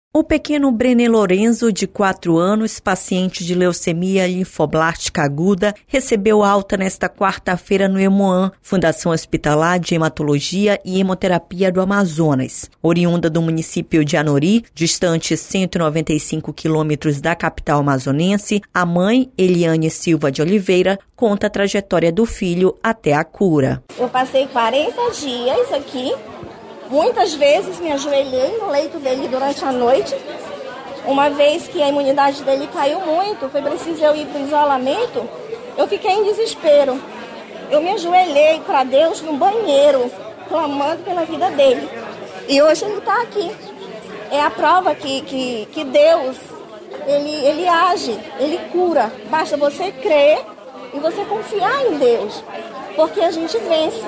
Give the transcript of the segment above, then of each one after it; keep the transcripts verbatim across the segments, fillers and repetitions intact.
O pequeno Brenner Lorenzo, de quatro anos, paciente de leucemia linfoblástica aguda, recebeu alta nesta quarta-feira no Hemoam, Fundação Hospitalar de Hematologia e Hemoterapia do Amazonas. Oriunda do município de Anori, distante cento e noventa e cinco quilômetros da capital amazonense, a mãe, Eliane Silva de Oliveira, conta a trajetória do filho até a cura. Eu passei quarenta dias aqui. Muitas vezes me ajoelhei no leito dele durante a noite. Uma vez que a imunidade dele caiu muito, foi preciso eu ir para o isolamento, eu fiquei em desespero. Eu me ajoelhei para Deus no banheiro, clamando pela vida dele. E hoje ele está aqui. É a prova que, que, que Deus, ele, ele age, ele cura. Basta você crer e você confiar em Deus, porque a gente vence.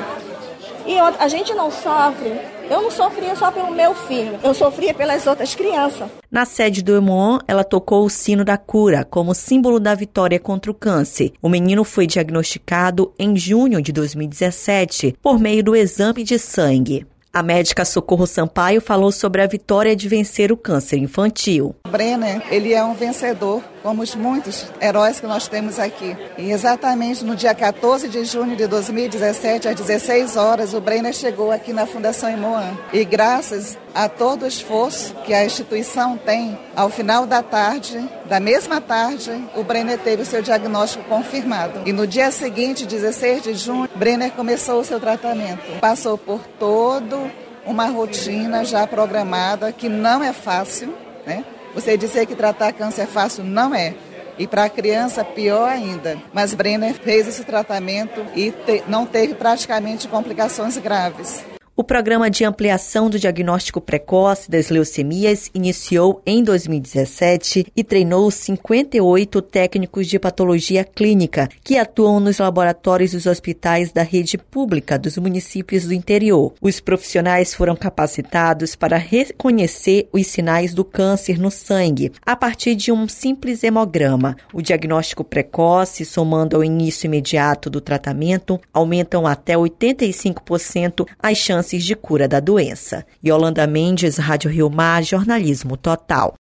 E a gente não sofre. Eu não sofria só pelo meu filho, eu sofria pelas outras crianças. Na sede do Hemoam, ela tocou o sino da cura, como símbolo da vitória contra o câncer. O menino foi diagnosticado em junho de dois mil e dezessete, por meio do exame de sangue. A médica Socorro Sampaio falou sobre a vitória de vencer o câncer infantil. Brenner, ele é um vencedor, como os muitos heróis que nós temos aqui. E exatamente no dia quatorze de junho de dois mil e dezessete, às dezesseis horas, o Brenner chegou aqui na Fundação Hemoam. E graças a todo o esforço que a instituição tem, ao final da tarde, da mesma tarde, o Brenner teve o seu diagnóstico confirmado. E no dia seguinte, dezesseis de junho, Brenner começou o seu tratamento. Passou por todo uma rotina já programada, que não é fácil, né? Você dizer que tratar câncer é fácil, não é. E para a criança, pior ainda. Mas Brenner fez esse tratamento e te, não teve praticamente complicações graves. O programa de ampliação do diagnóstico precoce das leucemias iniciou em dois mil e dezessete e treinou cinquenta e oito técnicos de patologia clínica que atuam nos laboratórios dos hospitais da rede pública dos municípios do interior. Os profissionais foram capacitados para reconhecer os sinais do câncer no sangue a partir de um simples hemograma. O diagnóstico precoce, somando ao início imediato do tratamento, aumentam até oitenta e cinco por cento as chances de cura da doença. Yolanda Mendes, Rádio Rio Mar, Jornalismo Total.